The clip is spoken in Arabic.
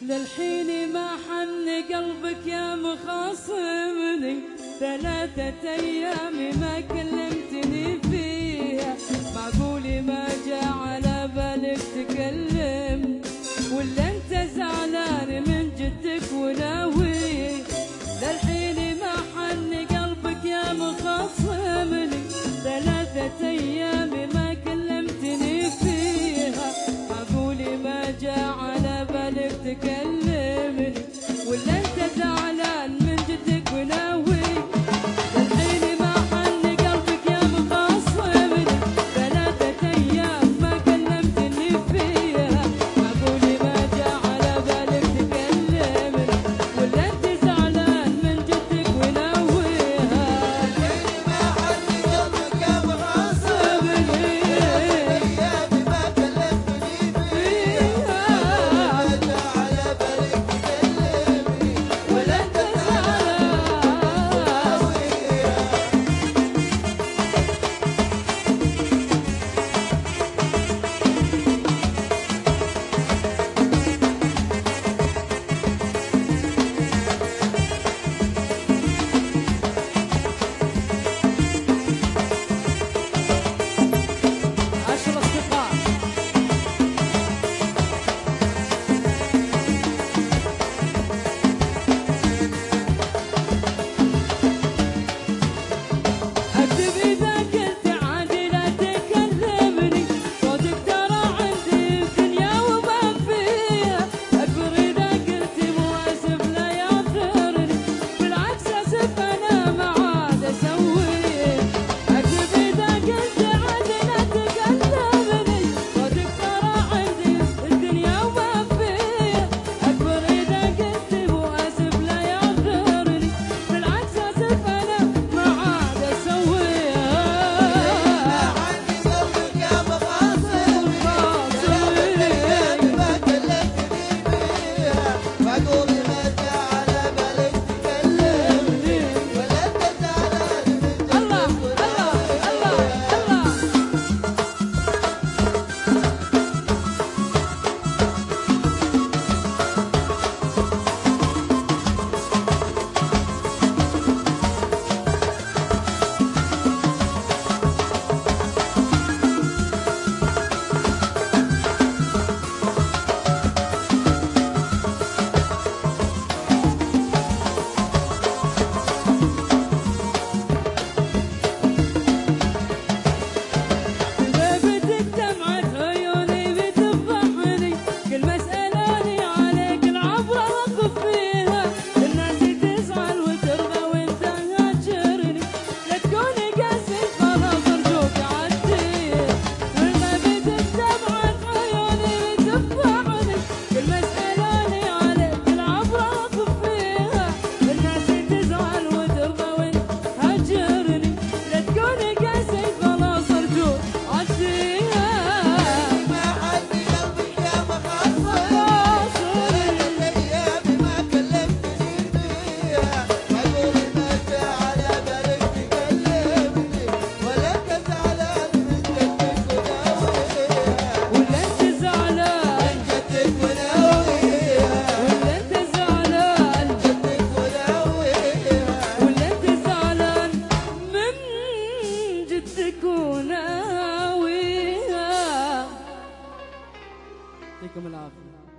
للحين ما حن قلبك يا مخاصمني، 3 أيام ما كلمتني فيها، معقول ما جاء على بالك تكلم، ولا انت زعلان من جدك وناوي؟ للحين ما حن قلبك يا مخاصمني، 3 أيام ما كلمتني فيها، معقول ما جاء على بالك تكلمني، ولا انت زعلان من جدك وناوي؟ للحين ما حن قلبك يا مخاصمني، 3 أيام ما كلمتني فيها، معقول ما جاء على بالك تكلمني، ولا انت زعلان من جدك وناويها؟ للحين ما حن قلبك يا مخاصمني، 3 أيام ما كلمتني فيها، معقول ما جاء على بالك تكلمني، ولا انت زعلان وناويها؟ عشر أصدقاء اكتب اذا كنت عادي لا تكلمني، صوتك ترى عندي الدنيا وما فيها، اكبر اذا قلت مو اسف لا يعذرني، بالعكس اسف انا ما عاد اسويه، اكتب اذا قلت عادي لا تكلمني، صوتك ترى عندي الدنيا وما فيها، اكبر اذا قلت مو اسف لا يعذرني، بالعكس اسف انا ما عاد اسويها. حن قلبك يا مخاصمني، 3 أيام ما كلمتني فيها، معقول ما جاء على بالك تكلمني، ولا انت زعلان من جدك الله الله الله الله بيتك دمعة عيوني بتفضحني، كل ما اسألوني عليك العبرة وقف فيها، الناس تزعل وترضى وانت هاجرني، لا تكون قاسي خلاص ارجوك عديه، بيتك دمعة عيوني بتفضحني، كل ما اسألوني عليك العبرة وقف فيها، الناس تزعل وترضى وانت هاجرني، لا تكون قاسي خلاص ارجوك عديها. ما حن قلبك يا مخاصمني، 3 أيام ما كلمتني فيها، معقول ما جاء على بالك تكلمني، ولا انت زعلان من جدك وناويها؟ ولا انت زعلان من جدك وناويها؟ ولا انت زعلان جدك وناويها؟ ولا انت زعلان من جدك وناويها. يعطيكم العافية.